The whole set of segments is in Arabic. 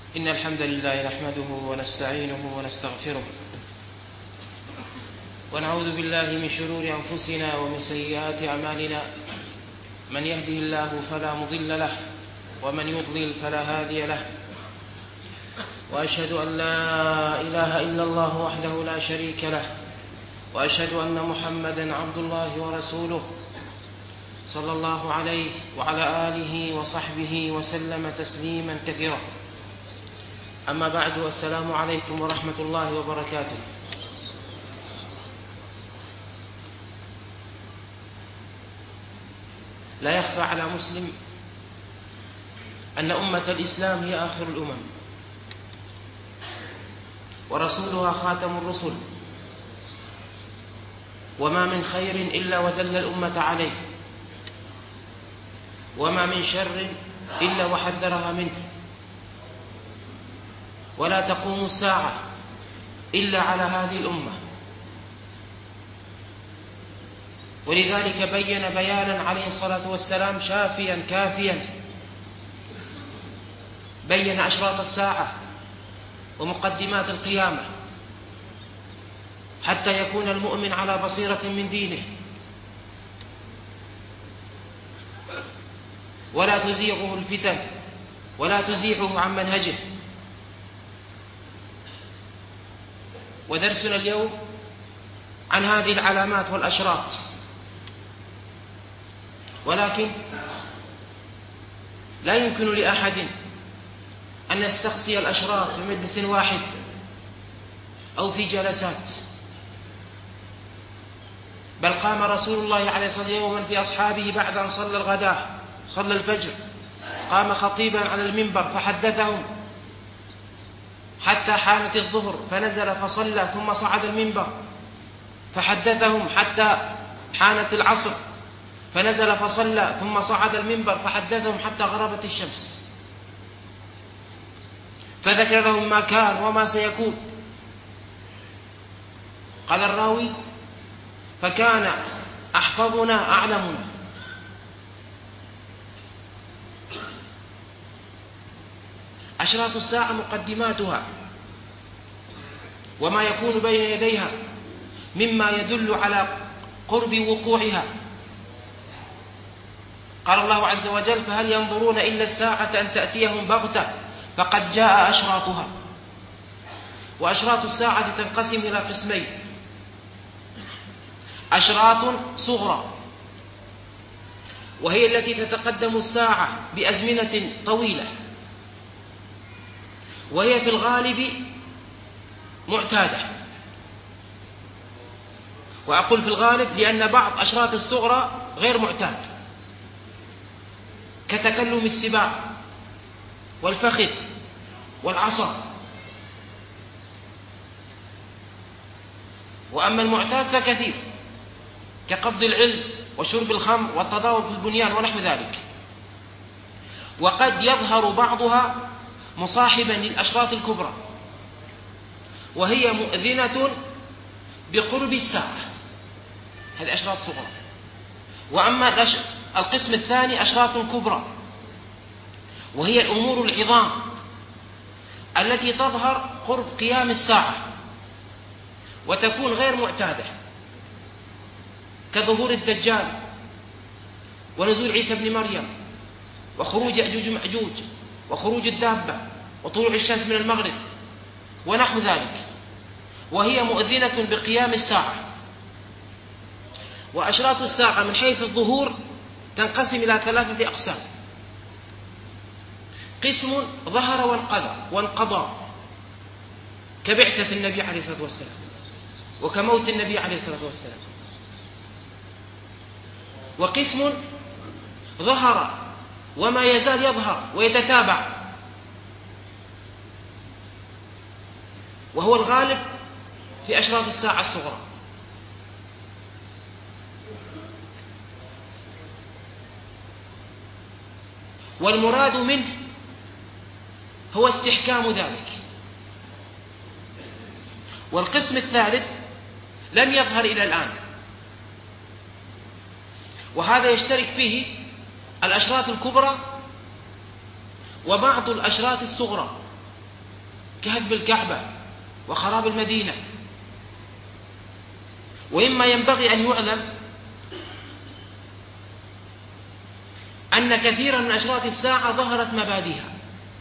إن الحمد لله نحمده ونستعينه ونستغفره ونعوذ بالله من شرور أنفسنا ومن سيئات أعمالنا. من يهده الله فلا مضل له ومن يضلل فلا هادي له، وأشهد أن لا إله إلا الله وحده لا شريك له، وأشهد أن محمدا عبد الله ورسوله صلى الله عليه وعلى آله وصحبه وسلم تسليما كثيرا. أما بعد، السلام عليكم ورحمة الله وبركاته. لا يخفى على مسلم أن أمة الإسلام هي آخر الأمم، ورسولها خاتم الرسل، وما من خير إلا ودل الأمة عليه، وما من شر إلا وحذرها منه، ولا تقوم الساعة إلا على هذه الأمة. ولذلك بين بيانا عليه الصلاة والسلام شافيا كافيا، بين أشراط الساعة ومقدمات القيامة حتى يكون المؤمن على بصيرة من دينه، ولا تزيغه الفتن ولا تزيحه عن منهجه. ودرسنا اليوم عن هذه العلامات والأشراط، ولكن لا يمكن لأحد أن يستقصي الأشراط في مجلس واحد أو في جلسات، بل قام رسول الله عليه الصلاة والسلام يوما في أصحابه بعد أن صلى الغداء، صلى الفجر، قام خطيبا على المنبر فحدثهم حتى حانت الظهر، فنزل فصلى ثم صعد المنبر فحدثهم حتى حانت العصر، فنزل فصلى ثم صعد المنبر فحدثهم حتى غربت الشمس، فذكر لهم ما كان وما سيكون. قال الراوي: فكان أحفظنا أعلمنا. أشراط الساعة مقدماتها وما يكون بين يديها مما يدل على قرب وقوعها. قال الله عز وجل: فهل ينظرون إلا الساعة أن تأتيهم بغتة فقد جاء أشراطها. وأشراط الساعة تنقسم إلى قسمين: أشراط صغرى، وهي التي تتقدم الساعة بأزمنة طويلة، وهي في الغالب معتادة. وأقول في الغالب لأن بعض أشراط الصغرى غير معتاد، كتكلم السباع والفخذ والعصا. وأما المعتاد فكثير، كقبض العلم وشرب الخمر والتضارب في البنيان ونحو ذلك. وقد يظهر بعضها مصاحبا للأشراط الكبرى، وهي مؤذنة بقرب الساعة، هذه أشراط صغرى. وأما القسم الثاني أشراط كبرى، وهي الأمور العظام التي تظهر قرب قيام الساعة وتكون غير معتادة، كظهور الدجال ونزول عيسى بن مريم وخروج يأجوج ومأجوج وخروج الدابة وطلوع الشمس من المغرب ونحو ذلك، وهي مؤذنة بقيام الساعة. وأشراط الساعة من حيث الظهور تنقسم إلى 3 أقسام: قسم ظهر وانقضى كبعثة النبي عليه الصلاة والسلام وكموت النبي عليه الصلاة والسلام. وقسم ظهر وما يزال يظهر ويتتابع، وهو الغالب في أشراط الساعة الصغرى. والمراد منه هو استحكام ذلك. والقسم الثالث لم يظهر إلى الآن، وهذا يشترك فيه الأشراط الكبرى وبعض الأشراط الصغرى، كهدم الكعبة وخراب المدينة. وإما ينبغي أن يعلم أن كثيرا من أشراط الساعة ظهرت مبادئها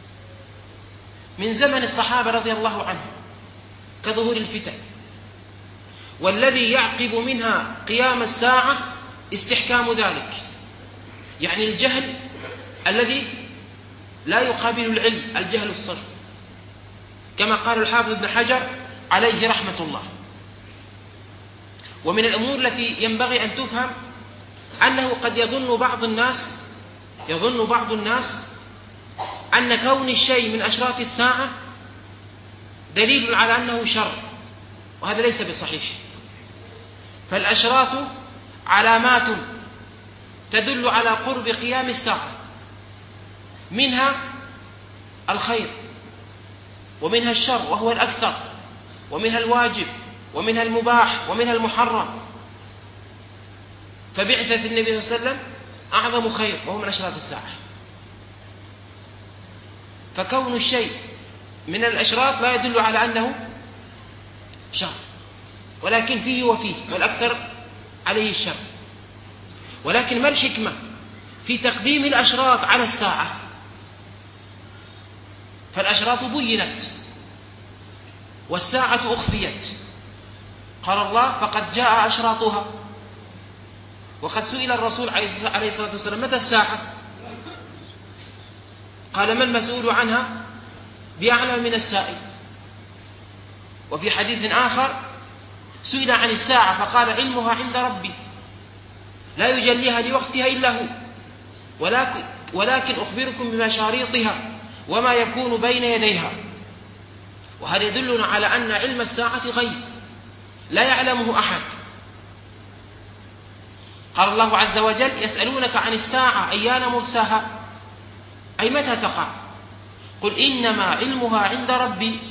من زمن الصحابة رضي الله عنهم كظهور الفتن، والذي يعقب منها قيام الساعة استحكام ذلك، يعني الجهل الذي لا يقابل العلم، الجهل الصرف، كما قال الحافظ ابن حجر عليه رحمة الله. ومن الأمور التي ينبغي أن تفهم أنه قد يظن بعض الناس أن كون الشيء من أشراط الساعة دليل على أنه شر، وهذا ليس بصحيح. فالأشراط علامات تدل على قرب قيام الساعة، منها الخير ومنها الشر وهو الأكثر، ومنها الواجب ومنها المباح ومنها المحرم. فبعثة النبي صلى الله عليه وسلم أعظم خير وهو من أشراط الساعة. فكون الشيء من الأشراط لا يدل على أنه شر، ولكن فيه وفيه، والأكثر عليه الشر. ولكن ما الحكمة في تقديم الأشراط على الساعة؟ فالأشراط بينت والساعة أخفيت. قال الله: فقد جاء أشراطها. وقد سئل الرسول عليه الصلاة والسلام: متى الساعة؟ قال: ما المسؤول عنها بأعلم من السائل. وفي حديث آخر سئل عن الساعة فقال: علمها عند ربي لا يجليها لوقتها إلا هو، ولكن أخبركم بمشاريطها وما يكون بين يديها. وهذا يدلنا على أن علم الساعة غيب لا يعلمه أحد. قال الله عز وجل: يسألونك عن الساعة أيان مرساها، أي متى تقع؟ قل إنما علمها عند ربي.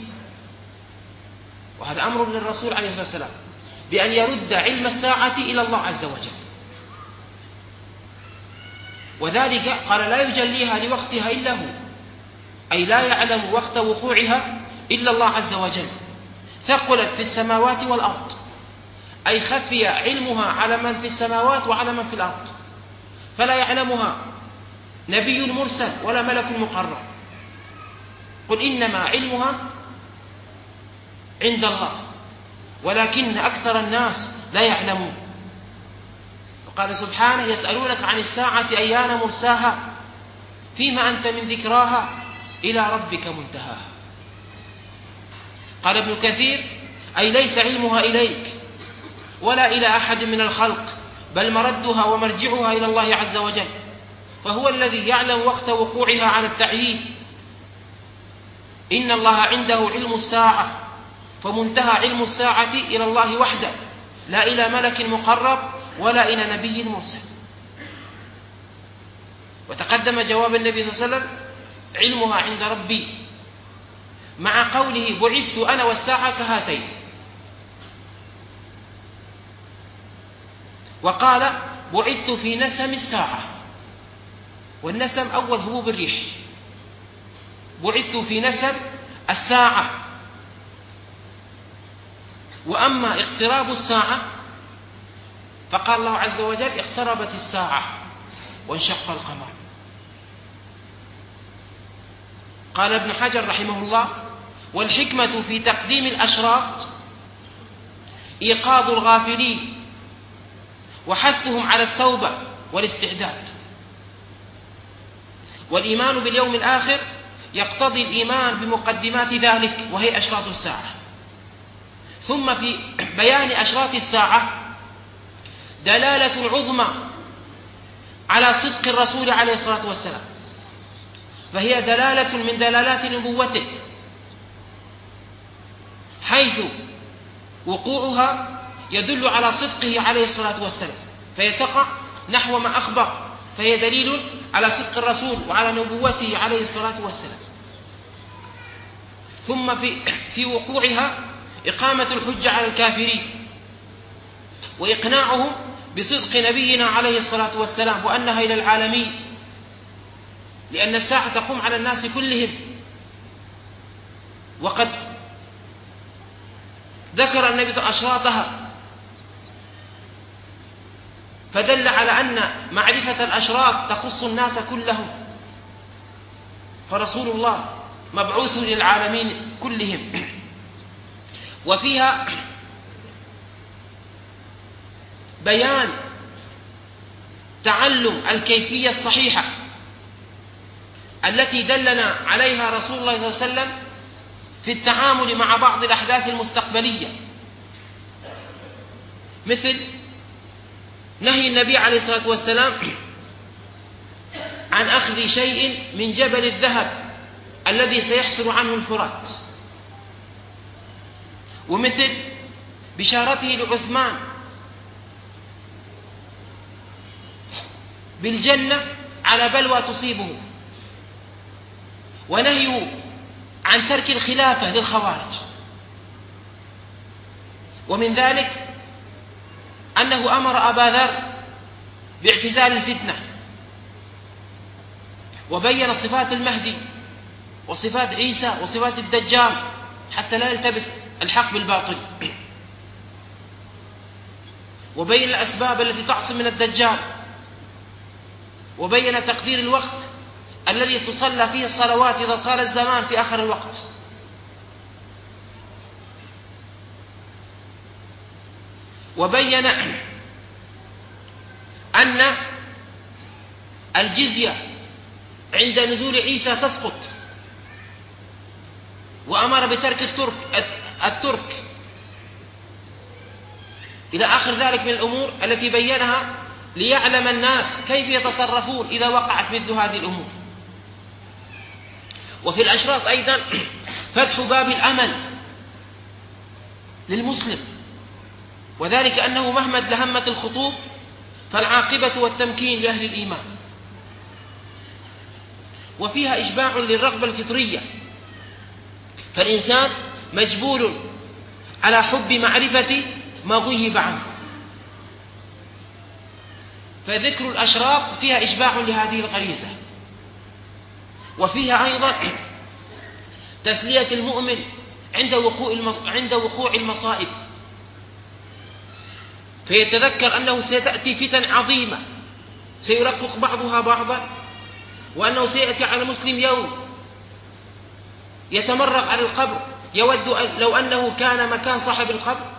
وهذا أمر للرسول عليه الصلاة والسلام بأن يرد علم الساعة إلى الله عز وجل، وذلك قال: لا يجليها لوقتها إلا هو، أي لا يعلم وقت وقوعها إلا الله عز وجل. ثقلت في السماوات والأرض، أي خفي علمها على من في السماوات وعلى من في الأرض، فلا يعلمها نبي مرسل ولا ملك مقرب. قل إنما علمها عند الله ولكن أكثر الناس لا يعلمون. وقال سبحانه: يسألونك عن الساعة أيان مرساها فيما أنت من ذكراها إلى ربك منتهاها. قال ابن كثير: أي ليس علمها إليك ولا إلى أحد من الخلق، بل مردها ومرجعها إلى الله عز وجل، فهو الذي يعلم وقت وقوعها على التعيين. إن الله عنده علم الساعة، فمنتهى علم الساعة إلى الله وحده، لا إلى ملك مقرب ولا إلى نبي مرسل. وتقدم جواب النبي صلى الله عليه وسلم: علمها عند ربي، مع قوله: بعثت أنا والساعة كهاتين. وقال: بعثت في نسم الساعة، والنسم أول هبوب الريح. بعثت في نسم الساعة. وأما اقتراب الساعة فقال الله عز وجل: اقتربت الساعة وانشق القمر. قال ابن حجر رحمه الله: والحكمة في تقديم الأشراط إيقاظ الغافلين وحثهم على التوبة والاستعداد. والإيمان باليوم الآخر يقتضي الإيمان بمقدمات ذلك، وهي أشراط الساعة. ثم في بيان أشراط الساعة دلالة عظمى على صدق الرسول عليه الصلاة والسلام، فهي دلالة من دلالات نبوته، حيث وقوعها يدل على صدقه عليه الصلاة والسلام، فهي تقع نحو ما أخبر، فهي دليل على صدق الرسول وعلى نبوته عليه الصلاة والسلام. ثم في وقوعها إقامة الحجة على الكافرين، وإقناعهم بصدق نبينا عليه الصلاة والسلام وأنها إلى العالمين، لأن الساعة تقوم على الناس كلهم. وقد ذكر النبي صلى الله عليه وسلم أشراطها، فدل على أن معرفة الأشراط تخص الناس كلهم، فرسول الله مبعوث للعالمين كلهم. وفيها بيان تعلم الكيفية الصحيحة التي دلنا عليها رسول الله صلى الله عليه وسلم في التعامل مع بعض الأحداث المستقبلية، مثل نهي النبي عليه الصلاة والسلام عن أخذ شيء من جبل الذهب الذي سيحصل عنه الفرات، ومثل بشارته لعثمان بالجنة على بلوى تصيبه، ونهيه عن ترك الخلافة للخوارج. ومن ذلك أنه أمر أبا ذر باعتزال الفتنة، وبين صفات المهدي وصفات عيسى وصفات الدجال حتى لا يلتبس الحق بالباطل، وبين الأسباب التي تعصم من الدجال، وبين تقدير الوقت الذي تصلى فيه الصلوات إذا طال الزمان في آخر الوقت. وبين أن الجزية عند نزول عيسى تسقط، وأمر بترك الترك إلى آخر ذلك من الأمور التي بينها ليعلم الناس كيف يتصرفون إذا وقعت مثل هذه الأمور. وفي الأشراط أيضا فتح باب الأمل للمسلم، وذلك أنه مهما ازدهمت الخطوب فالعاقبة والتمكين لأهل الإيمان. وفيها إشباع للرغبة الفطرية، فالإنسان مجبول على حب معرفة ما غيب عنه، فذكر الأشراط فيها إشباع لهذه الغريزة. وفيها أيضا تسلية المؤمن عند وقوع المصائب، فيتذكر أنه ستأتي فتن عظيمة سيرقق بعضها بعضا، وأنه سيأتي على المسلم يوم يتمرغ على القبر يود لو أنه كان مكان صاحب القبر.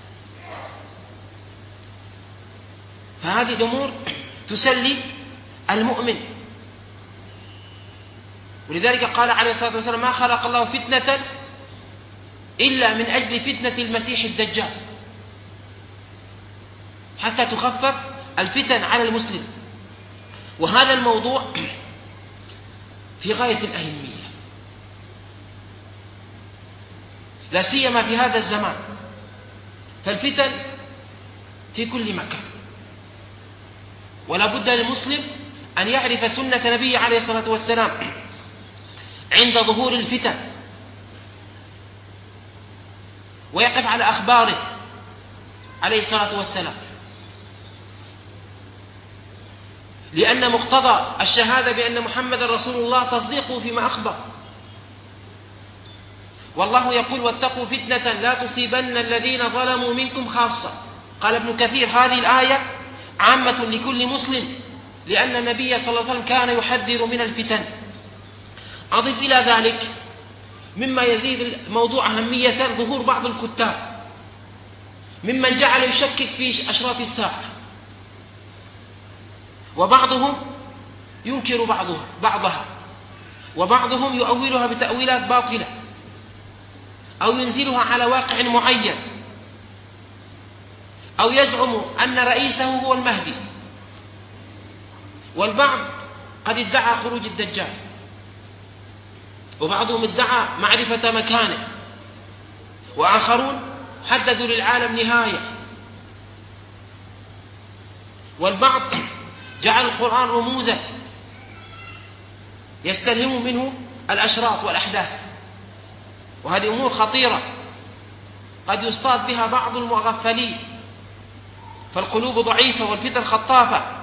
فهذه الأمور تسلي المؤمن، ولذلك قال عليه الصلاة والسلام: ما خلق الله فتنة إلا من أجل فتنة المسيح الدجال، حتى تخفف الفتن على المسلم. وهذا الموضوع في غاية الأهمية، لا سيما في هذا الزمان، فالفتن في كل مكان، ولا بد للمسلم أن يعرف سنة نبيه عليه الصلاة والسلام عند ظهور الفتن، ويقف على أخباره عليه الصلاة والسلام، لأن مقتضى الشهادة بأن محمد رسول الله تصديقه فيما أخبر. والله يقول: واتقوا فتنة لا تصيبن الذين ظلموا منكم خاصة. قال ابن كثير: هذه الآية عامة لكل مسلم، لأن النبي صلى الله عليه وسلم كان يحذر من الفتن. أضف إلى ذلك مما يزيد الموضوع أهمية ظهور بعض الكتاب ممن جعل يشكك في أشراط الساعة، وبعضهم ينكر بعضها، وبعضهم يؤولها بتأويلات باطلة أو ينزلها على واقع معين، أو يزعم أن رئيسه هو المهدي، والبعض قد ادعى خروج الدجال، وبعضهم ادعى معرفة مكانه، وآخرون حددوا للعالم نهاية، والبعض جعل القرآن رموزا يستلهم منه الأشراط والأحداث، وهذه أمور خطيرة قد يصطاد بها بعض المغفلين، فالقلوب ضعيفة والفتن خطافة.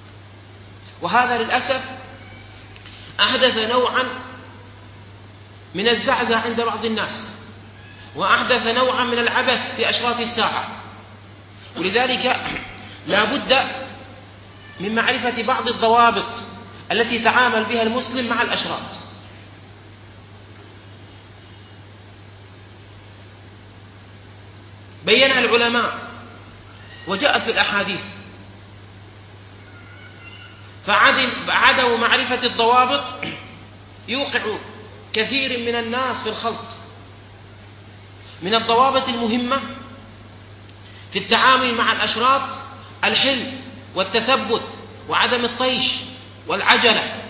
وهذا للأسف أحدث نوعا من الزعزع عند بعض الناس، وأحدث نوعا من العبث في أشراط الساعة. ولذلك لا بد من معرفة بعض الضوابط التي تعامل بها المسلم مع الأشراط. بينها العلماء وجاءت في الأحاديث، فعدم معرفة الضوابط يوقع كثير من الناس في الخلط. من الضوابط المهمة في التعامل مع الأشراط الحلم والتثبت وعدم الطيش والعجلة.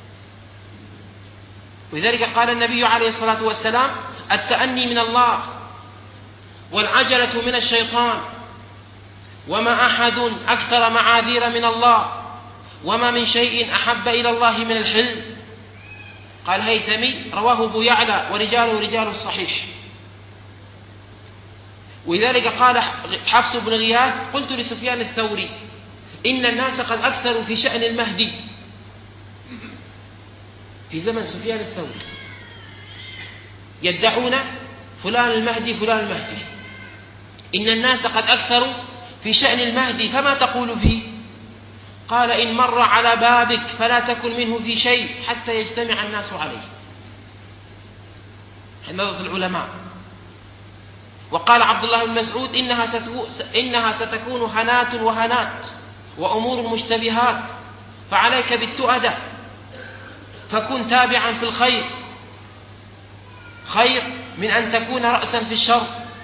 ولذلك قال النبي عليه الصلاة والسلام: التأني من الله والعجلة من الشيطان، وما أحد أكثر معاذير من الله، وما من شيء أحب إلى الله من الحلم. قال هيثمي: رواه أبو يعلى ورجاله رجال الصحيح. ولذلك قال حفص بن غياث: قلت لسفيان الثوري: إن الناس قد أكثروا في شأن المهدي، في زمن سفيان الثوري، يدعون فلان المهدي فلان المهدي. إن الناس قد أكثروا في شأن المهدي، فما تقول فيه؟ قال: إن مر على بابك فلا تكن منه في شيء حتى يجتمع الناس عليه. نظرة العلماء. وقال عبد الله بن مسعود: إنها ستكون هنات وهنات وأمور مشتبهات، فعليك بالتؤدة، فكن تابعا في الخير، خير من أن تكون رأسا في الشر.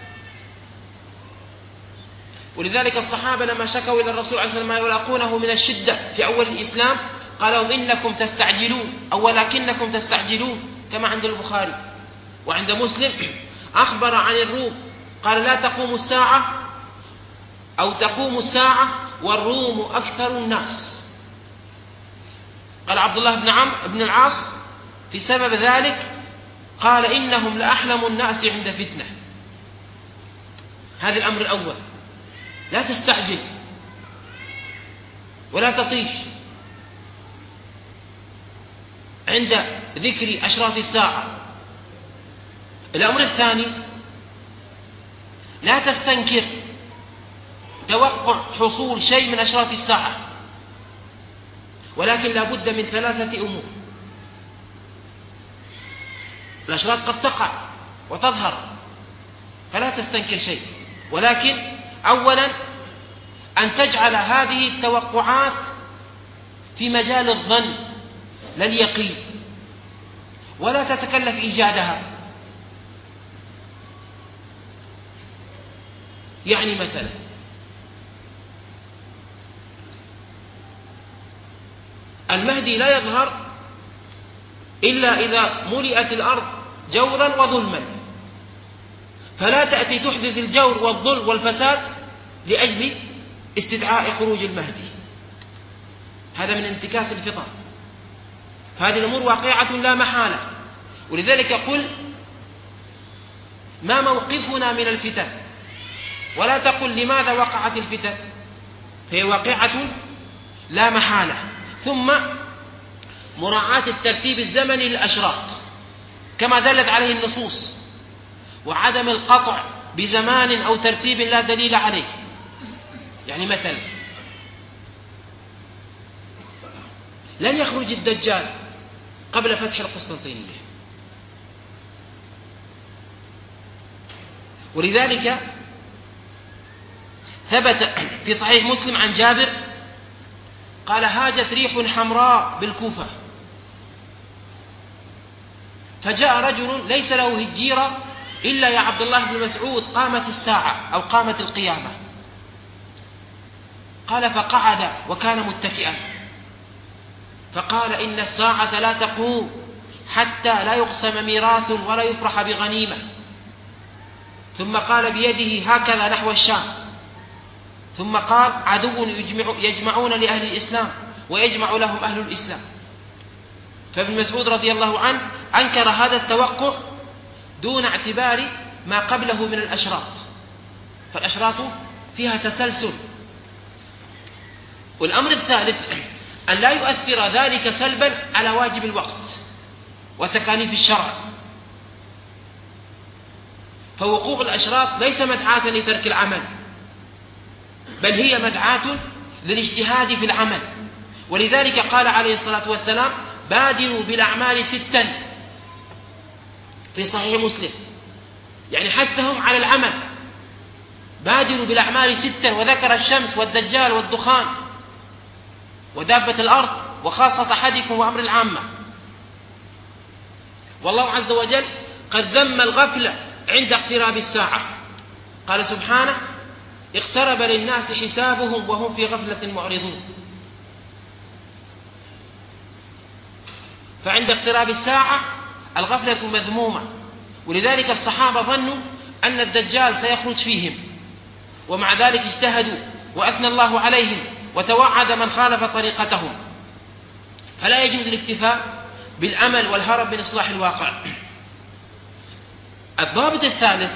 ولذلك الصحابة لما شكوا إلى الرسول عليه الصلاة والسلام ما يلاقونه من الشدة في أول الإسلام، قال لهم: إنكم تستعجلون، أو ولكنكم تستعجلون، كما عند البخاري. وعند مسلم أخبر عن الروم قال: لا تقوم الساعة، أو تقوم الساعة والروم أكثر الناس. قال عبد الله بن عمرو بن العاص في سبب ذلك، قال: إنهم لأحلم الناس عند فتنة. هذا الأمر الأول، لا تستعجل ولا تطيش عند ذكر أشراط الساعة. الأمر الثاني، لا تستنكر توقع حصول شيء من أشراط الساعة، ولكن لا بد من 3 أمور. الأشراط قد تقع وتظهر، فلا تستنكر شيء، ولكن أولا أن تجعل هذه التوقعات في مجال الظن لا اليقين، ولا تتكلف إيجادها. يعني مثلا المهدي لا يظهر إلا إذا ملئت الأرض جورا وظلما، فلا تأتي تحدث الجور والظلم والفساد لأجل استدعاء خروج المهدي. هذا من انتكاس الفطر. هذه الأمور واقعة لا محالة. ولذلك قل: ما موقفنا من الفتن، ولا تقل لماذا وقعت الفتن، فهي واقعة لا محالة. ثم مراعاة الترتيب الزمني للأشراط كما دلت عليه النصوص، وعدم القطع بزمان أو ترتيب لا دليل عليه. يعني مثلا لن يخرج الدجال قبل فتح القسطنطينية، ولذلك ثبت في صحيح مسلم عن جابر قال: هاجت ريح حمراء بالكوفة، فجاء رجل ليس له هجيرة إلا يا عبد الله بن مسعود قامت الساعة أو قامت القيامة. قال: فقعد وكان متكئا، فقال: إن الساعة لا تقوم حتى لا يقسم ميراث ولا يفرح بغنيمة. ثم قال بيده هكذا نحو الشام، ثم قال: عدو يجمعون لأهل الإسلام ويجمع لهم أهل الإسلام. فابن مسعود رضي الله عنه أنكر هذا التوقع دون اعتبار ما قبله من الأشراط، فالأشراط فيها تسلسل. والأمر الثالث أن لا يؤثر ذلك سلبا على واجب الوقت وتكاليف الشرع، فوقوع الأشراط ليس مدعاة لترك العمل، بل هي مدعاة للاجتهاد في العمل. ولذلك قال عليه الصلاة والسلام: بادروا بالأعمال 6 في صحيح مسلم، يعني حثهم على العمل. بادروا بالأعمال 6، وذكر الشمس والدجال والدخان ودابة الأرض وخاصة أحدكم وأمر العامة. والله عز وجل قد ذم الغفلة عند اقتراب الساعة، قال سبحانه: اقترب للناس حسابهم وهم في غفلة معرضون. فعند اقتراب الساعة الغفلة مذمومة، ولذلك الصحابة ظنوا أن الدجال سيخرج فيهم، ومع ذلك اجتهدوا وأثنى الله عليهم وتوعد من خالف طريقتهم. فلا يجوز الاكتفاء بالأمل والهرب من إصلاح الواقع. الضابط الثالث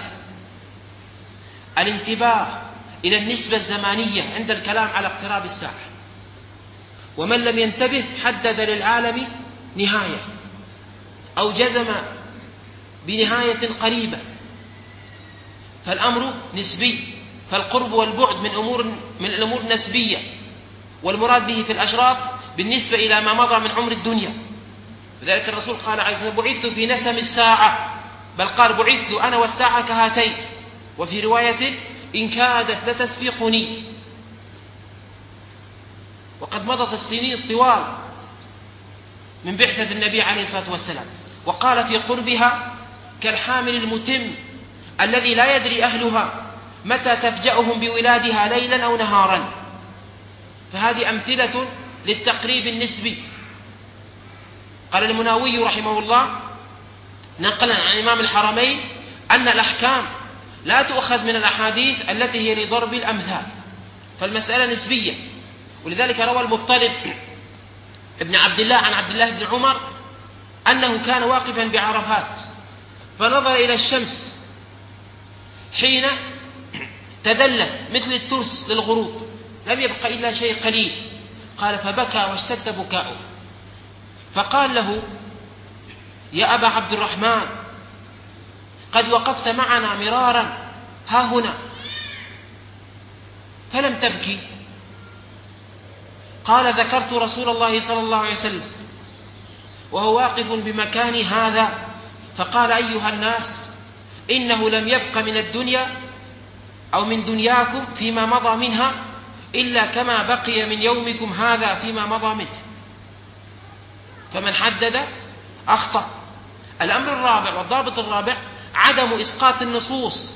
الانتباه إلى النسبة الزمانية عند الكلام على اقتراب الساعة، ومن لم ينتبه حدد للعالم نهاية أو جزم بنهاية قريبة، فالأمر نسبي، فالقرب والبعد من الأمور النسبية، والمراد به في الأشراط بالنسبة إلى ما مضى من عمر الدنيا. لذلك الرسول قال عليه الصلاة والسلام: بعثت في نسم الساعة، بل قال: بعثت أنا والساعة كهاتين، وفي رواية: إن كادت لتسبقني. وقد مضت السنين الطوال من بعثة النبي عليه الصلاة والسلام، وقال في قربها: كالحامل المتم الذي لا يدري أهلها متى تفجأهم بولادها ليلا أو نهارا. فهذه أمثلة للتقريب النسبي. قال المناوي رحمه الله نقلا عن إمام الحرمين أن الأحكام لا تؤخذ من الأحاديث التي هي لضرب الأمثال، فالمسألة نسبية. ولذلك روى المطلب ابن عبد الله عن عبد الله بن عمر أنه كان واقفا بعرفات فنظر إلى الشمس حين تذلت مثل الترس للغروب، لم يبق إلا شيء قليل. قال: فبكى واشتد بكاؤه، فقال له: يا أبا عبد الرحمن، قد وقفت معنا مرارا ها هنا فلم تبكي. قال: ذكرت رسول الله صلى الله عليه وسلم وهو واقف بمكان هذا فقال: أيها الناس، إنه لم يبق من الدنيا أو من دنياكم فيما مضى منها إلا كما بقي من يومكم هذا فيما مضى منه. فمن حدد أخطأ. الأمر الرابع والضابط الرابع عدم إسقاط النصوص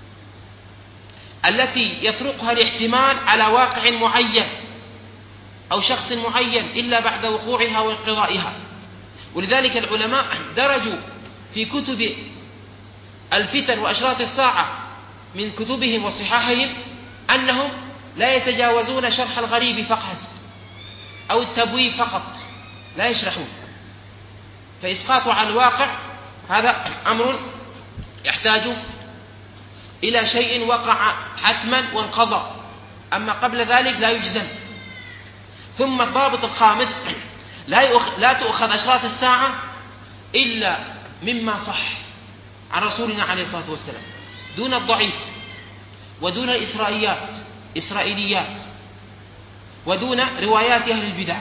التي يطرقها الاحتمال على واقع معين أو شخص معين إلا بعد وقوعها وانقضائها. ولذلك العلماء درجوا في كتب الفتن وأشراط الساعة من كتبهم وصحاحهم أنهم لا يتجاوزون شرح الغريب فحسب أو التبويب فقط، لا يشرحون. فإسقاطه عن الواقع هذا أمر يحتاج إلى شيء وقع حتما وانقضى، أما قبل ذلك لا يجزم. ثم الضابط الخامس: لا تؤخذ أشراط الساعة إلا مما صح عن رسولنا عليه الصلاة والسلام، دون الضعيف ودون الإسرائيليات ودون روايات أهل البدع.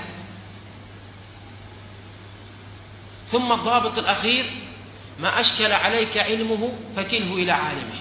ثم الضابط الأخير: ما أشكل عليك علمه فكله إلى عالمه.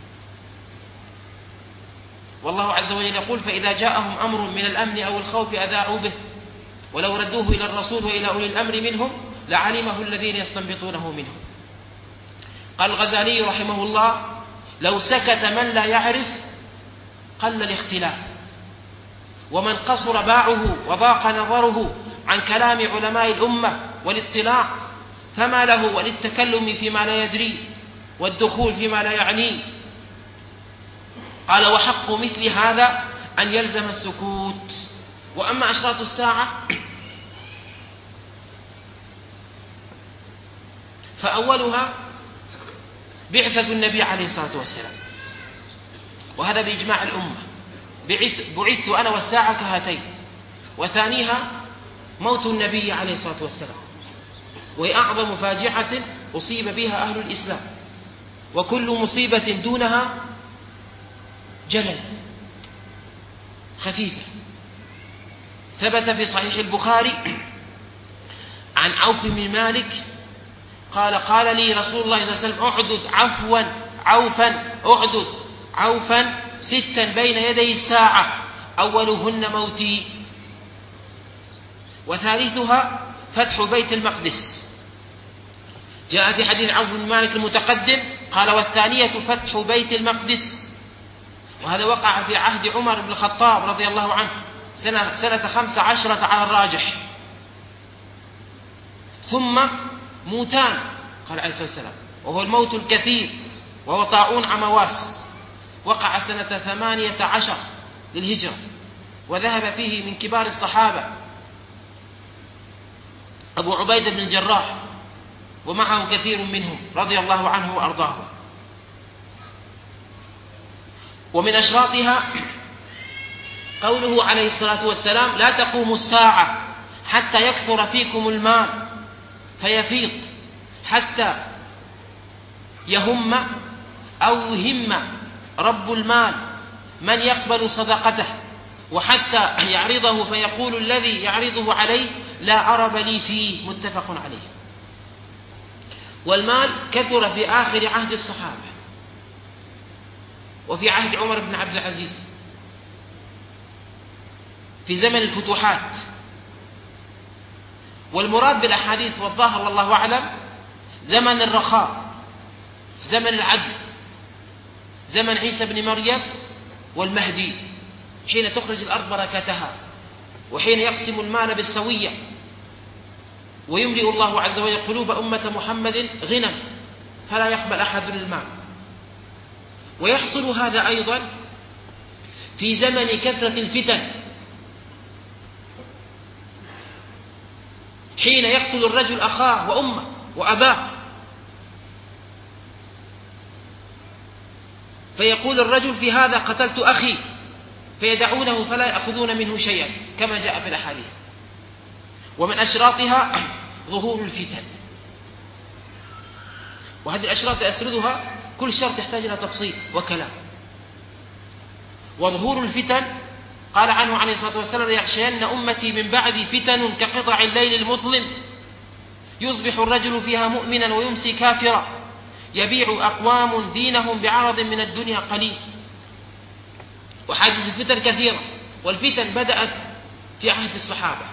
والله عز وجل يقول: فإذا جاءهم أمر من الأمن أو الخوف أذاعوا به ولو ردوه إلى الرسول وإلى أولي الأمر منهم لعلمه الذين يستنبطونه منهم. قال الغزالي رحمه الله: لو سكت من لا يعرف قل الاختلاف، ومن قصر باعه وضاق نظره عن كلام علماء الأمة والاطلاع فما له وللتكلم فيما لا يدري والدخول فيما لا يعنيه. قال: وحق مثل هذا أن يلزم السكوت. وأما أشراط الساعة فأولها بعثة النبي عليه الصلاة والسلام، وهذا بإجماع الأمة: بعثت أنا والساعة كهاتين. وثانيها موت النبي عليه الصلاة والسلام، وهي أعظم فاجعة أصيب بها أهل الإسلام. وكل مصيبة دونها جلل خفيفة. ثبت في صحيح البخاري عن عوف بن مالك قال قال لي رسول الله صلى الله عليه وسلم اعدد عوفا 6 بين يدي الساعة أولهن موتي وثالثها فتح بيت المقدس. جاء في حديث عوف بن مالك المتقدم قال والثانية فتح بيت المقدس، وهذا وقع في عهد عمر بن الخطاب رضي الله عنه سنة 15 على الراجح. ثم موتان قال عليه الصلاة والسلام، وهو الموت الكثير وهو طاعون عمواس، وقع سنة 18 للهجرة، وذهب فيه من كبار الصحابة أبو عبيدة بن الجراح ومعه كثير منهم رضي الله عنه وأرضاه. ومن أشراطها قوله عليه الصلاة والسلام لا تقوم الساعة حتى يكثر فيكم المال فيفيض حتى يهم أو يهم رب المال من يقبل صدقته، وحتى يعرضه فيقول الذي يعرضه عليه لا أرب لي فيه، متفق عليه. والمال كثر في آخر عهد الصحابة وفي عهد عمر بن عبد العزيز في زمن الفتوحات. والمراد بالأحاديث والظاهر والله أعلم زمن الرخاء، زمن العدل، زمن عيسى بن مريم والمهدي، حين تخرج الأرض بركتها، وحين يقسم المال بالسوية، ويملئ الله عز وجل قلوب أمة محمد غنى فلا يقبل أحد المال. ويحصل هذا أيضا في زمن كثرة الفتن، حين يقتل الرجل أخاه وأمه وأباه، فيقول الرجل في هذا قتلت أخي، فيدعونه فلا يأخذون منه شيئا كما جاء في الأحاديث. ومن أشراطها ظهور الفتن، وهذه الأشراط أسردها، كل شرط يحتاج إلى تفصيل وكلام. وظهور الفتن قال عنه عليه الصلاة والسلام يغشين أمتي من بعدي فتن كقطع الليل المظلم يصبح الرجل فيها مؤمنا ويمسي كافرا يبيع أقوام دينهم بعرض من الدنيا قليل. وحادث الفتن كثيرة، والفتن بدأت في عهد الصحابة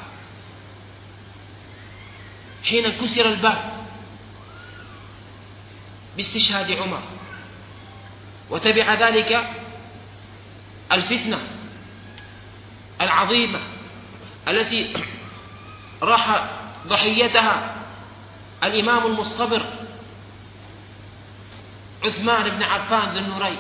حين انكسر الباب باستشهاد عمر، وتبع ذلك الفتنة العظيمة التي راح ضحيتها الإمام المصطبر عثمان بن عفان ذو النورين.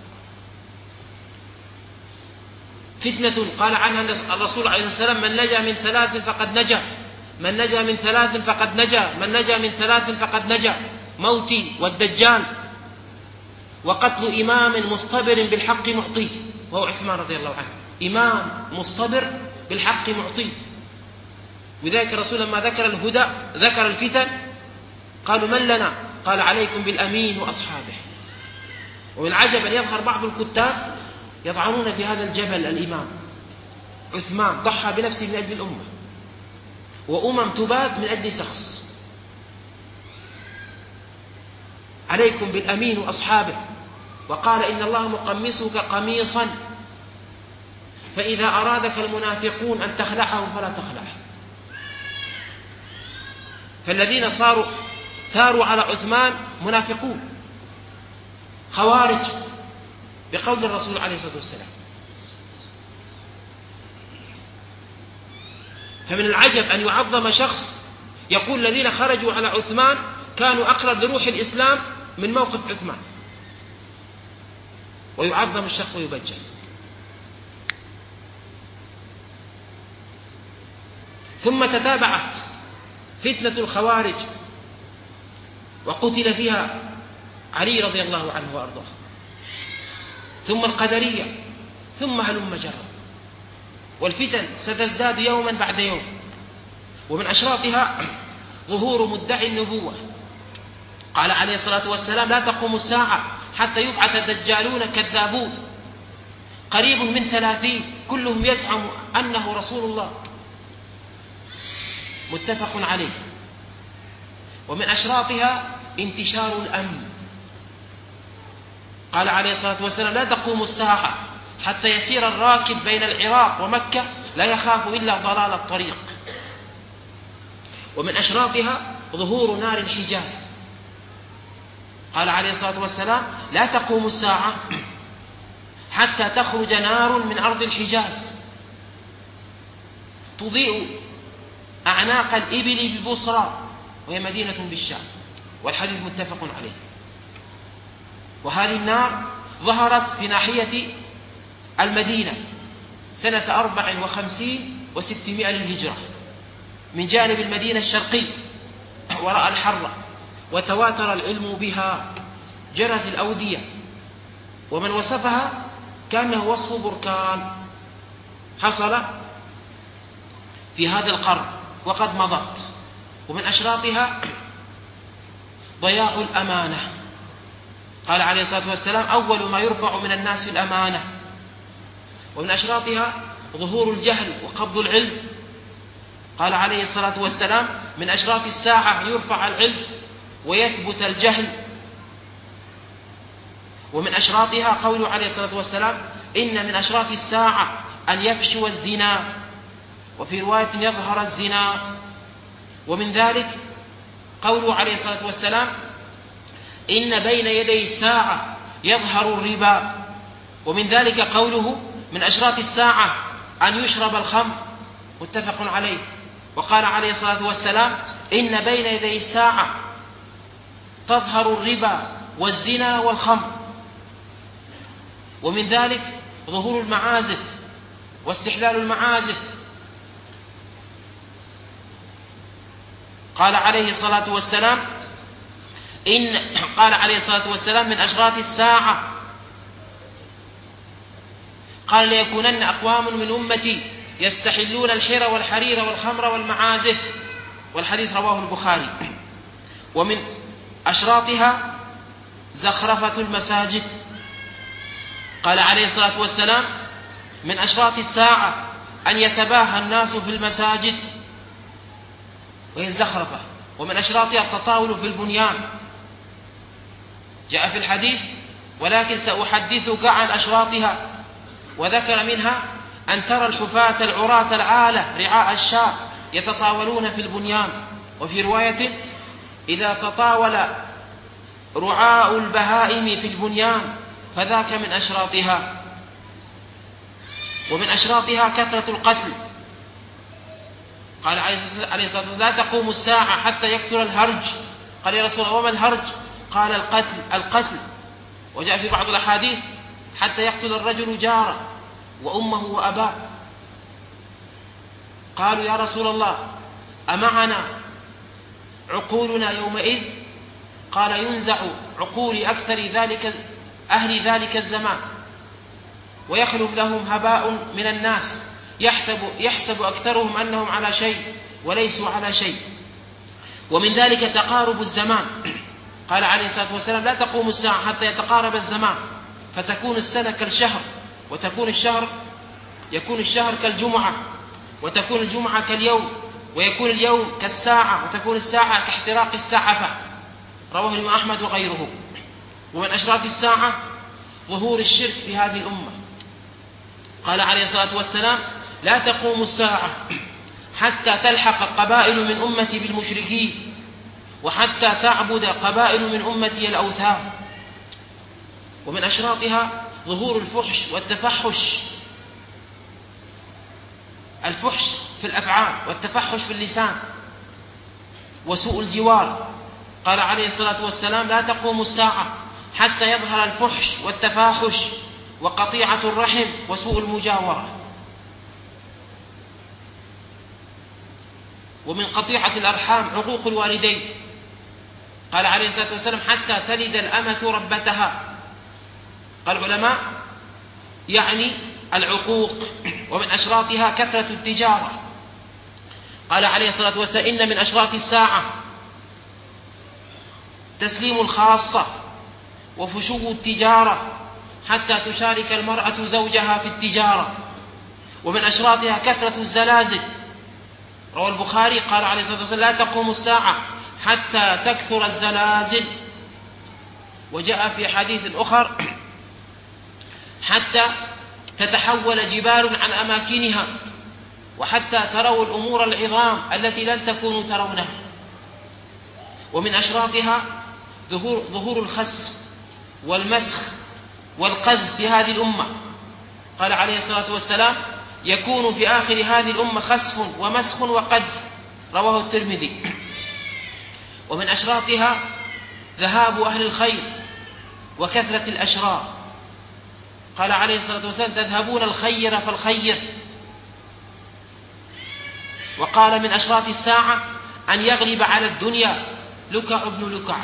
فتنة قال عنها الرسول عليه السلام من نجا من 3 فقد نجا، من نجا من 3 فقد نجا، من نجا من 3 فقد نجا، موتي والدجال وقتل إمام مصطبر بالحق معطيه، وهو عثمان رضي الله عنه، إمام مصطبر بالحق معطيه. وذلك الرسول لما ذكر الهدى ذكر الفتن قالوا من لنا؟ قال عليكم بالأمين وأصحابه. ومن عجب أن يظهر بعض الكتاب يضعنون في هذا الجبل الإمام عثمان ضحى بنفسه من أجل الأمة، وأمم تباد من أجل شخص. عليكم بالأمين وأصحابه، وقال إن الله مقمصك قميصا فإذا أرادك المنافقون أن تخلعه فلا تخلعه. فالذين ثاروا على عثمان منافقون خوارج بقول الرسول عليه الصلاة والسلام. فمن العجب أن يعظم شخص يقول الذين خرجوا على عثمان كانوا أقرب لروح الإسلام من موقف عثمان، ويعظم الشخص ويبجل. ثم تتابعت فتنة الخوارج وقتل فيها علي رضي الله عنه وأرضاه، ثم القدرية، ثم هلم جرا، والفتن ستزداد يوما بعد يوم. ومن أشراطها ظهور مدعي النبوة قال عليه الصلاة والسلام: لا تقوم الساعة حتى يبعث الدجالون كذابون قريب من 30 كلهم يزعم أنه رسول الله. متفق عليه. ومن أشراطها انتشار الأمن. قال عليه الصلاة والسلام: لا تقوم الساعة حتى يسير الراكب بين العراق ومكة لا يخاف إلا ضلال الطريق. ومن أشراطها ظهور نار الحجاز. قال عليه الصلاة والسلام: لا تقوم الساعة حتى تخرج نار من أرض الحجاز تضيء أعناق الإبل بالبصرى، وهي مدينة بالشام. والحديث متفق عليه. وهذه النار ظهرت في ناحية المدينة سنة 54 و600 للهجرة من جانب المدينة الشرقي وراء الحرة، وتواتر العلم بها، جرت الأودية، ومن وصفها كأنه وصف بركان حصل في هذا القرن وقد مضت. ومن أشراطها ضياع الأمانة. قال عليه الصلاة والسلام: أول ما يرفع من الناس الأمانة. ومن أشراطها ظهور الجهل وقبض العلم. قال عليه الصلاة والسلام: من أشراط الساعة يرفع العلم ويثبت الجهل. ومن أشراطها قوله عليه الصلاة والسلام: إن من أشراط الساعة أن يفشو الزنا، وفي رواية يظهر الزنا. ومن ذلك قوله عليه الصلاة والسلام: إن بين يدي الساعة يظهر الربا. ومن ذلك قوله: من أشراط الساعة أن يشرب الخمر، متفق عليه. وقال عليه الصلاة والسلام: إن بين يدي الساعة تظهر الربا والزنا والخمر. ومن ذلك ظهور المعازف واستحلال المعازف. قال عليه الصلاة والسلام: من أشراط الساعة قال: ليكونن أقوام من أمتي يستحلون الحر والحرير والخمر والمعازف. والحديث رواه البخاري. ومن أشراطها زخرفة المساجد. قال عليه الصلاة والسلام: من أشراط الساعة أن يتباهى الناس في المساجد، وهي الزخرفة. ومن أشراطها التطاول في البنيان. جاء في الحديث: ولكن سأحدثك عن أشراطها. وذكر منها أن ترى الحفاة العراة العالة رعاء الشاة يتطاولون في البنيان. وفي رواية: إذا تطاول رعاء البهائم في البنيان فذاك من أشراطها. ومن أشراطها كثرة القتل. قال عليه الصلاة والسلام: لا تقوم الساعة حتى يكثر الهرج. قال: يا رسول الله وما الهرج؟ قال: القتل. وجاء في بعض الأحاديث: حتى يقتل الرجل جاره وأمه وأباه. قالوا: يا رسول الله أمعنا عقولنا يومئذ؟ قال: ينزع عقول أهل ذلك الزمان ويخلف لهم هباء من الناس يحسب أكثرهم أنهم على شيء وليسوا على شيء. ومن ذلك تقارب الزمان. قال عليه الصلاة والسلام: لا تقوم الساعة حتى يتقارب الزمان فتكون السنة كالشهر، يكون الشهر كالجمعة، وتكون الجمعة كاليوم، ويكون اليوم كالساعة، وتكون الساعة كاحتراق السعفة. رواه الإمام أحمد وغيره. ومن أشراط الساعة ظهور الشرك في هذه الأمة. قال عليه الصلاة والسلام: لا تقوم الساعة حتى تلحق قبائل من أمتي بالمشركين، وحتى تعبد قبائل من أمتي الأوثان. ومن أشراطها ظهور الفحش والتفحش. الفحش في الأفعال والتفحش في اللسان وسوء الجوار. قال عليه الصلاة والسلام: لا تقوم الساعة حتى يظهر الفحش والتفاحش وقطيعة الرحم وسوء المجاورة. ومن قطيعة الأرحام عقوق الوالدين. قال عليه الصلاة والسلام: حتى تلد الأمة ربتها. قال العلماء: يعني العقوق. ومن أشراطها كثرة التجارة. قال عليه الصلاة والسلام: إن من أشراط الساعة تسليم الخاصة وفشو التجارة حتى تشارك المرأة زوجها في التجارة. ومن أشراطها كثرة الزلازل. روى البخاري قال عليه الصلاة والسلام: لا تقوم الساعة حتى تكثر الزلازل. وجاء في حديث آخر: حتى تتحول جبال عن أماكنها، وحتى تروا الأمور العظام التي لن تكونوا ترونها. ومن أشراطها ظهور الخسف والمسخ والقذف في هذه الأمة. قال عليه الصلاة والسلام: يكون في آخر هذه الأمة خسف ومسخ وقذف. رواه الترمذي. ومن أشراطها ذهاب أهل الخير وكثرة الأشرار. قال عليه الصلاة والسلام: تذهبون الخير فالخير. وقال: من أشراط الساعة أن يغلب على الدنيا لكع ابن لكع.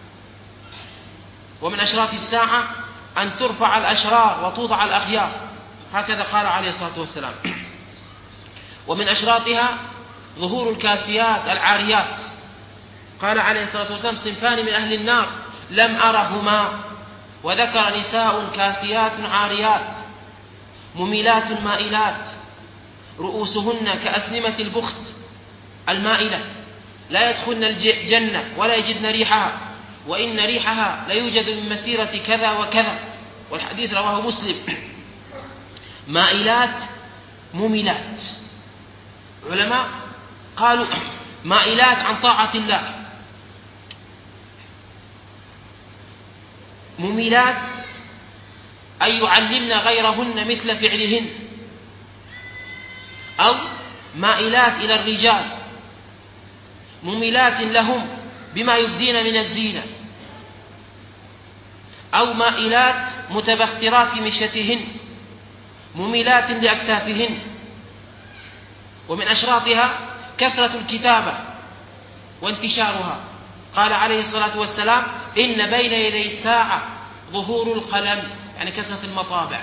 ومن أشراط الساعة أن ترفع الأشرار وتوضع الأخيار. هكذا قال عليه الصلاة والسلام. ومن أشراطها ظهور الكاسيات العاريات. قال عليه الصلاة والسلام: صنفان من أهل النار لم أرهما، وذكر نساء كاسيات عاريات مميلات مائلات رؤوسهن كأسنمة البخت المائلة، لا يدخلن الجنة ولا يجدن ريحها، وإن ريحها ليوجد من مسيرة كذا وكذا. والحديث رواه مسلم. مائلات مميلات. علماء قالوا: مائلات عن طاعة الله، مميلات أي يعلمن غيرهن مثل فعلهن، أو مائلات إلى الرجال مميلات لهم بما يبدين من الزينة، أو مائلات متبخترات مشيتهن مميلات لأكتافهن. ومن أشراطها كثرة الكتابة وانتشارها. قال عليه الصلاة والسلام: إن بين يدي الساعة ظهور القلم، يعني كثرة المطابع.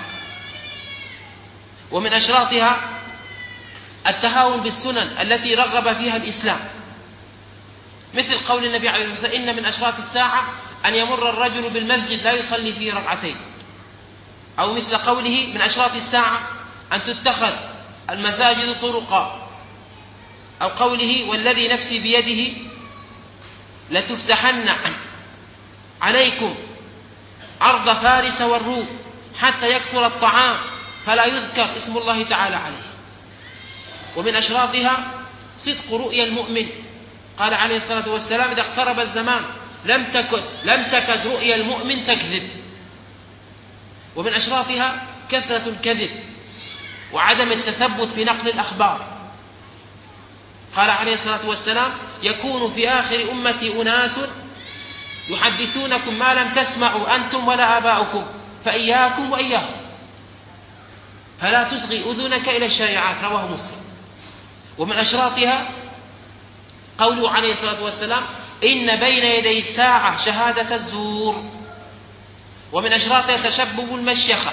ومن أشراطها التهاون بالسنن التي رغب فيها الإسلام، مثل قول النبي عليه الصلاة والسلام: إن من أشراط الساعة أن يمر الرجل بالمسجد لا يصلي فيه ركعتين. أو مثل قوله: من أشراط الساعة أن تتخذ المساجد طرقا. أو قوله: والذي نفسي بيده لتفتحن عليكم أرض فارس والروم حتى يكثر الطعام فلا يذكر اسم الله تعالى عليه. ومن أشراطها صدق رؤيا المؤمن. قال عليه الصلاة والسلام: إذا اقترب الزمان لم تكد رؤيا المؤمن تكذب. ومن أشراطها كثرة الكذب وعدم التثبت في نقل الأخبار. قال عليه الصلاة والسلام: يكون في آخر أمتي أناس يحدثونكم ما لم تسمعوا أنتم ولا آباؤكم، فإياكم وإياهم، فلا تصغي أذنك إلى الشائعات. رواه مسلم. ومن أشراطها قوله عليه الصلاة والسلام: إن بين يدي الساعة شهادة الزور. ومن أشراطها تشبب المشيخة.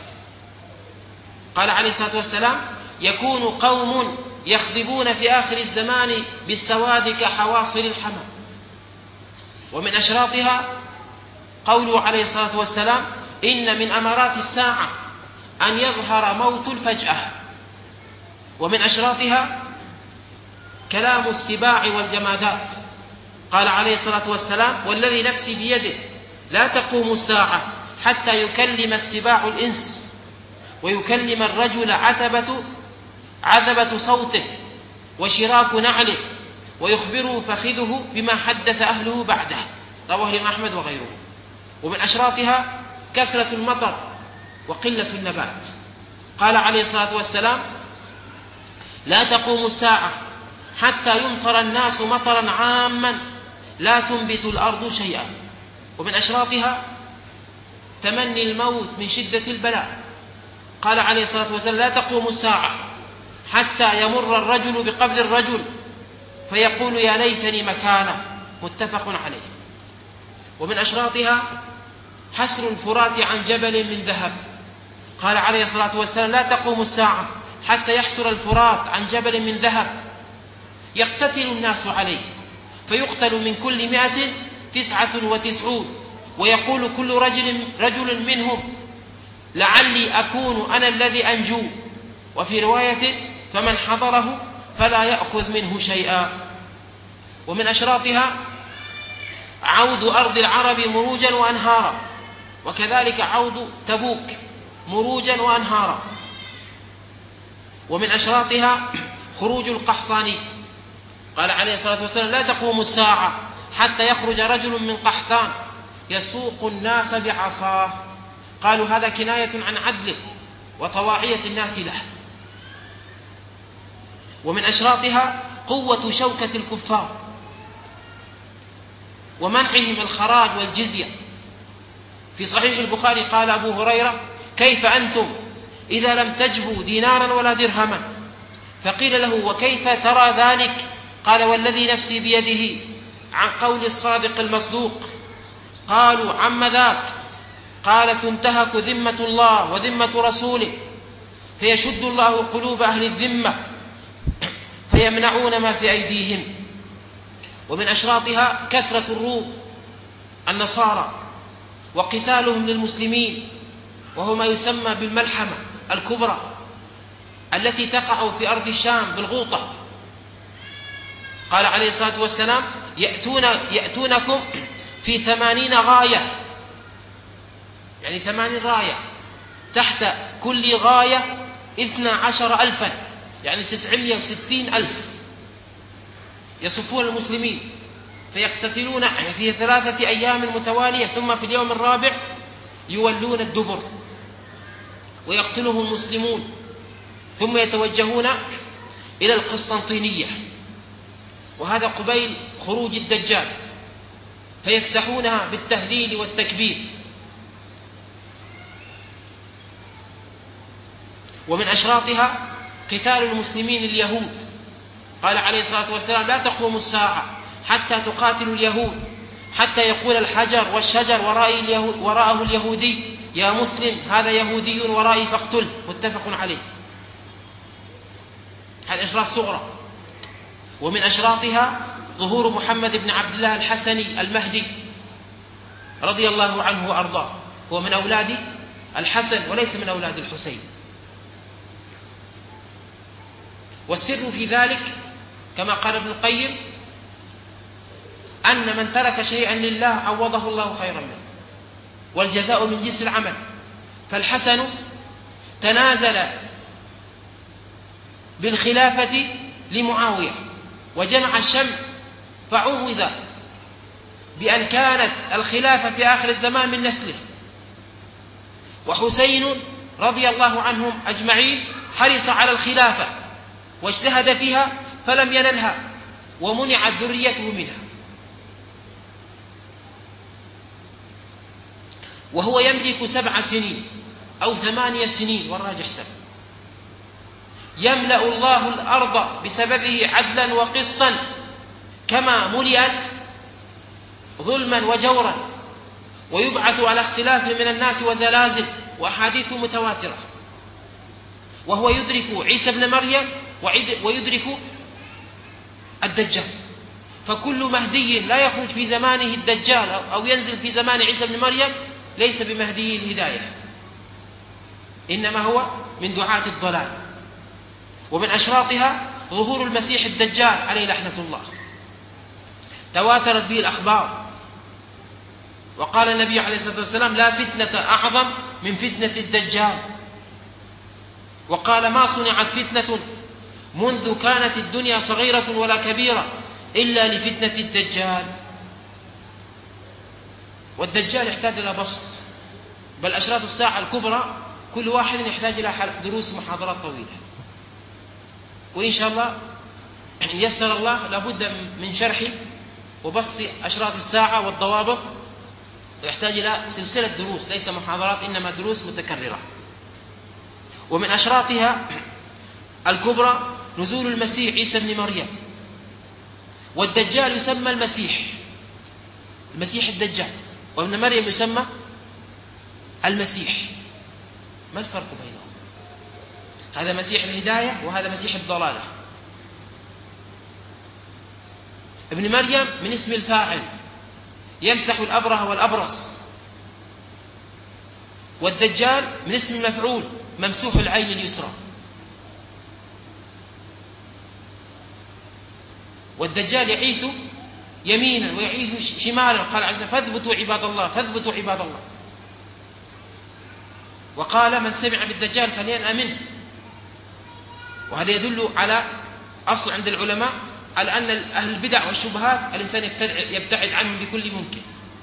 قال عليه الصلاة والسلام: يكون قوم يخضبون في آخر الزمان بالسواد كحواصل الحمى. ومن أشراطها قوله عليه الصلاة والسلام: إن من أمارات الساعة أن يظهر موت الفجأة. ومن أشراطها كلام السباع والجمادات. قال عليه الصلاة والسلام: والذي نفسي بيده لا تقوم الساعة حتى يكلم السباع الإنس، ويكلم الرجل عذبة صوته وشراك نعله، ويخبره فخذه بما حدث أهله بعده. رواه الإمام أحمد وغيره. ومن أشراطها كثرة المطر وقلة النبات. قال عليه الصلاة والسلام: لا تقوم الساعة حتى يمطر الناس مطرا عاما لا تنبت الأرض شيئا. ومن أشراطها تمني الموت من شدة البلاء. قال عليه الصلاة والسلام: لا تقوم الساعة حتى يمر الرجل بقبر الرجل فيقول: يا ليتني مكانه. متفق عليه. ومن أشراطها حسر الفرات عن جبل من ذهب. قال عليه الصلاة والسلام: لا تقوم الساعة حتى يحسر الفرات عن جبل من ذهب يقتتل الناس عليه، فيقتل من كل 100 99 ويقول كل رجل منهم لعلي أكون أنا الذي أنجو. وفي رواية فمن حضره فلا يأخذ منه شيئا. ومن أشراطها عود أرض العرب مروجا وأنهارا، وكذلك عود تبوك مروجا وأنهارا. ومن أشراطها خروج القحطاني، قال عليه الصلاة والسلام لا تقوم الساعة حتى يخرج رجل من قحطان يسوق الناس بعصاه. قالوا هذا كناية عن عدله وطواعية الناس له. ومن أشراطها قوة شوكة الكفار ومنعهم الخراج والجزية. في صحيح البخاري قال أبو هريرة كيف أنتم إذا لم تجبوا دينارا ولا درهما؟ فقيل له وكيف ترى ذلك؟ قال والذي نفسي بيده عن قول الصادق المصدوق. قالوا عم ذاك؟ قال تنتهك ذمة الله وذمة رسوله فيشد الله قلوب أهل الذمة فيمنعون ما في أيديهم. ومن أشراطها كثرة الروم النصارى وقتالهم للمسلمين، وهو ما يسمى بالملحمة الكبرى التي تقع في أرض الشام بالغوطة. قال عليه الصلاة والسلام يأتونكم في 80 غاية، يعني 80 راية، تحت كل غاية 12,000، يعني 960,000 يصفون المسلمين فيقتتلون في 3 أيام متوالية، ثم في اليوم الرابع يولون الدبر ويقتلهم المسلمون، ثم يتوجهون إلى القسطنطينية، وهذا قبيل خروج الدجال، فيفتحونها بالتهليل والتكبير. ومن أشراطها قتال المسلمين اليهود، قال عليه الصلاة والسلام لا تقوم الساعة حتى تقاتلوا اليهود حتى يقول الحجر والشجر وراءه اليهودي يا مسلم هذا يهودي ورائي فاقتله، متفق عليه. هذه أشراط صغرى. ومن أشراطها ظهور محمد بن عبد الله الحسني المهدي رضي الله عنه وأرضاه، هو من أولاد الحسن وليس من أولاد الحسين. والسر في ذلك كما قال ابن القيم أن من ترك شيئا لله عوضه الله خيرا منه، والجزاء من جنس العمل. فالحسن تنازل بالخلافة لمعاوية وجمع الشمل فعوض بأن كانت الخلافة في آخر الزمان من نسله. وحسين رضي الله عنهم أجمعين حرص على الخلافة واجتهد فيها فلم ينلها ومنعت ذريته منها، وهو يملك 7 سنين أو 8 سنين والراجح 7. يملأ الله الأرض بسببه عدلا وقسطا كما ملئت ظلما وجورا، ويبعث على اختلاف من الناس وزلازل وأحاديث متواترة، وهو يدرك عيسى بن مريم ويدرك الدجال. فكل مهدي لا يخرج في زمانه الدجال أو ينزل في زمان عيسى بن مريم ليس بمهدي الهداية، إنما هو من دعاة الضلال. ومن أشراطها ظهور المسيح الدجال عليه لعنة الله، تواترت به الأخبار. وقال النبي عليه الصلاة والسلام لا فتنة أعظم من فتنة الدجال. وقال ما صنعت فتنة منذ كانت الدنيا صغيرة ولا كبيرة إلا لفتنة الدجال. والدجال يحتاج إلى بسط، بل أشراط الساعة الكبرى كل واحد يحتاج إلى دروس محاضرات طويلة، وإن شاء الله إن يسر الله لابد من شرح وبسط أشراط الساعة والضوابط، ويحتاج إلى سلسلة دروس ليس محاضرات إنما دروس متكررة. ومن أشراطها الكبرى نزول المسيح عيسى بن مريم، والدجال يسمى المسيح الدجال، وابن مريم يسمى المسيح. ما الفرق بينهم؟ هذا مسيح الهداية وهذا مسيح الضلالة. ابن مريم من اسم الفاعل يمسح الأبره والأبرص. والدجال من اسم المفعول ممسوح العين اليسرى. والدجال يعيث يمينا ويعيث شمالا، قال عز وجل فاثبتوا عباد الله، فاثبتوا عباد الله. وقال من سمع بالدجال فلينأ منه. وهذا يدل على أصل عند العلماء على أن أهل البدع والشبهات الإنسان يبتعد عنهم بكل ممكن.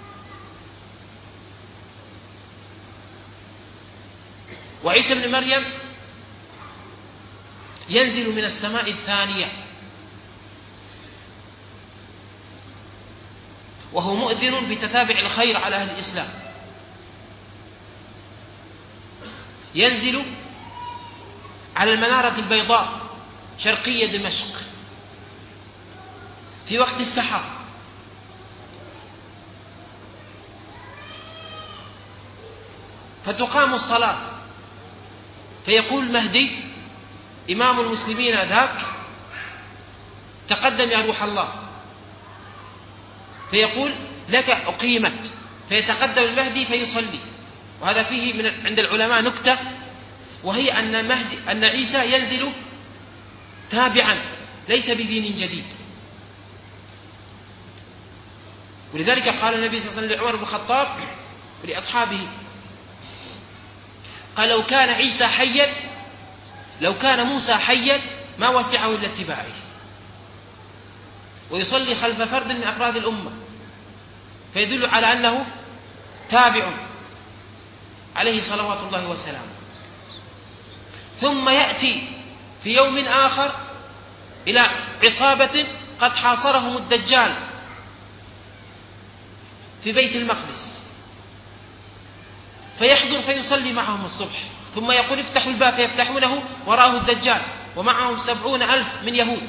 وعيسى بن مريم ينزل من السماء الثانية، وهو مؤذن بتتابع الخير على أهل الإسلام. ينزل على المنارة البيضاء شرقية دمشق في وقت السحر، فتقام الصلاة، فيقول المهدي إمام المسلمين ذاك تقدم يا روح الله، فيقول لك أقيمت، فيتقدم المهدي فيصلي. وهذا فيه عند العلماء نكتة، وهي أن عيسى ينزل تابعا ليس بدين جديد. ولذلك قال النبي صلى الله عليه وسلم لعمر بن الخطاب ولأصحابه، قال لو كان عيسى حيا، لو كان موسى حيا ما وسعه إلا اتباعه، ويصلي خلف فرد من أفراد الأمة، فيدل على أنه تابع عليه صلوات الله وسلامه. ثم يأتي في يوم آخر إلى عصابة قد حاصرهم الدجال في بيت المقدس، فيحضر فيصلي معهم الصبح، ثم يقول افتحوا الباب، فيفتحونه وراه الدجال ومعهم 70,000 من يهود.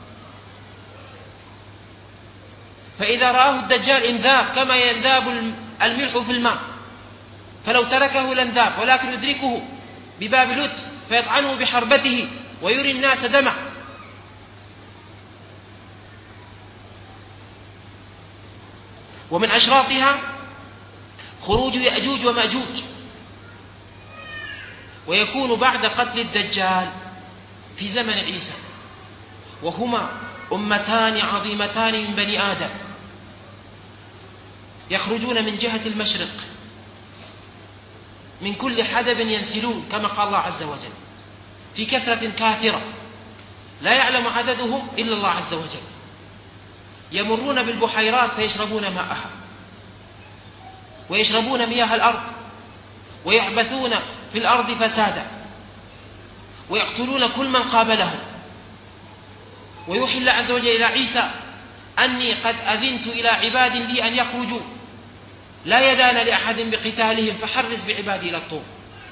فإذا رآه الدجال انذاب كما ينذاب الملح في الماء، فلو تركه لانذاب، ولكن يدركه بباب لد فيطعنه بحربته ويري الناس دمع. ومن أشراطها خروج يأجوج ومأجوج، ويكون بعد قتل الدجال في زمن عيسى، وهما أمتان عظيمتان من بني آدم يخرجون من جهة المشرق من كل حدب ينسلون، كما قال الله عز وجل، في كثرة كاثرة لا يعلم عددهم إلا الله عز وجل. يمرون بالبحيرات فيشربون ماءها، ويشربون مياه الأرض، ويعبثون في الأرض فسادا، ويقتلون كل من قابلهم. ويوحي الله عز وجل إلى عيسى أني قد أذنت إلى عباد لي أن يخرجوا لا يدان لأحد بقتالهم، فحرز بعبادي إلى الطور.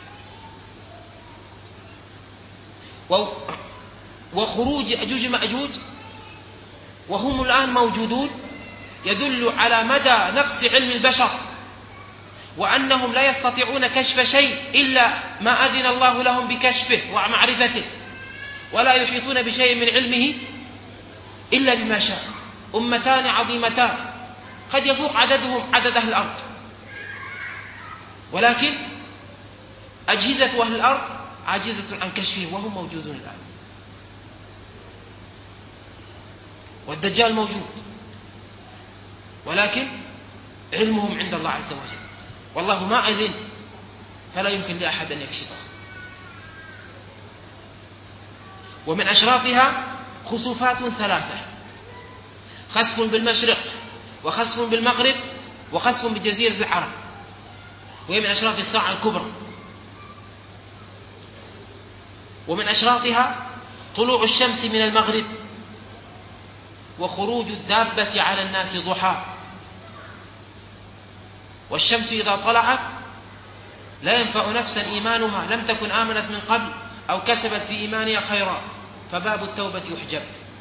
وخروج يأجوج مأجوج وهم الآن موجودون يدل على مدى نقص علم البشر، وأنهم لا يستطيعون كشف شيء إلا ما أذن الله لهم بكشفه ومعرفته، ولا يحيطون بشيء من علمه إلا بما شاء. أمتان عظيمتان قد يفوق عددهم عدد أهل الأرض، ولكن أجهزة أهل الأرض عاجزة عن كشفه، وهم موجودون الآن. والدجال موجود، ولكن علمهم عند الله عز وجل، والله ما أذن، فلا يمكن لأحد أن يكشفه. ومن أشراطها خسوفات ثلاثة: خسف بالمشرق، وخسف بالمغرب، وخسف بجزيرة العرب، وهي من أشراط الساعة الكبرى. ومن أشراطها طلوع الشمس من المغرب، وخروج الدابة على الناس ضحى. والشمس إذا طلعت لا ينفع نفسا إيمانها لم تكن آمنت من قبل أو كسبت في إيمانها خيرا، فباب التوبة يحجب.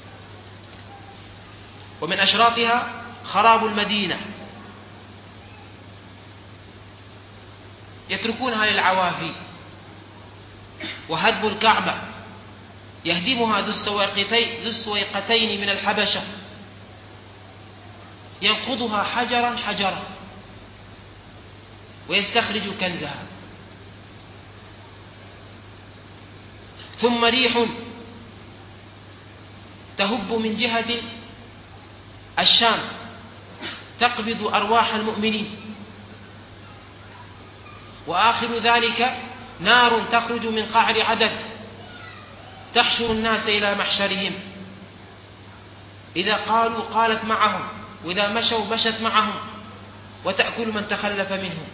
ومن أشراطها خراب المدينة، يتركونها للعوافي، وهدم الكعبة يهدمها ذو السويقتين من الحبشة، ينقضها حجرا حجرا ويستخرج كنزها. ثم ريح تهب من جهة الشام تقبض أرواح المؤمنين. وآخر ذلك نار تخرج من قعر عدن تحشر الناس إلى محشرهم، إذا قالوا قالت معهم، وإذا مشوا مشت معهم، وتأكل من تخلف منهم.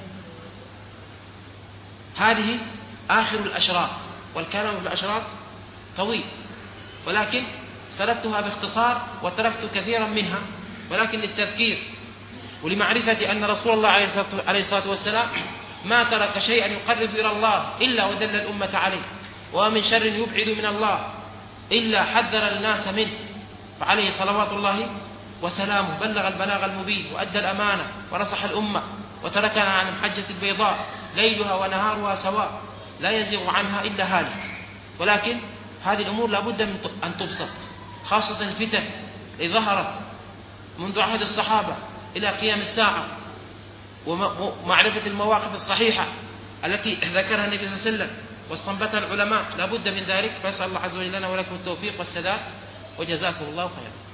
هذه آخر الأشراط، والكلام في الأشراط طويل، ولكن سردتها باختصار وتركت كثيرا منها، ولكن للتذكير ولمعرفة أن رسول الله عليه الصلاة والسلام ما ترك شيئا يقرب إلى الله إلا ودل الأمة عليه، ومن شر يبعد من الله إلا حذر الناس منه. فعليه صلوات الله وسلامه بلغ البلاغ المبين وأدى الأمانة ونصح الأمة وتركنا عن المحجة البيضاء ليلها ونهارها سواء لا يزيغ عنها إلا هالك. ولكن هذه الأمور لا بد من أن تبسط، خاصة الفتن التي ظهرت منذ عهد الصحابة إلى قيام الساعة، ومعرفة المواقف الصحيحة التي ذكرها النبي صلى الله عليه وسلم واستنبتها العلماء، لا بد من ذلك. فأسأل الله عز وجل لنا ولكم التوفيق والسداد، وجزاكم الله خيرا.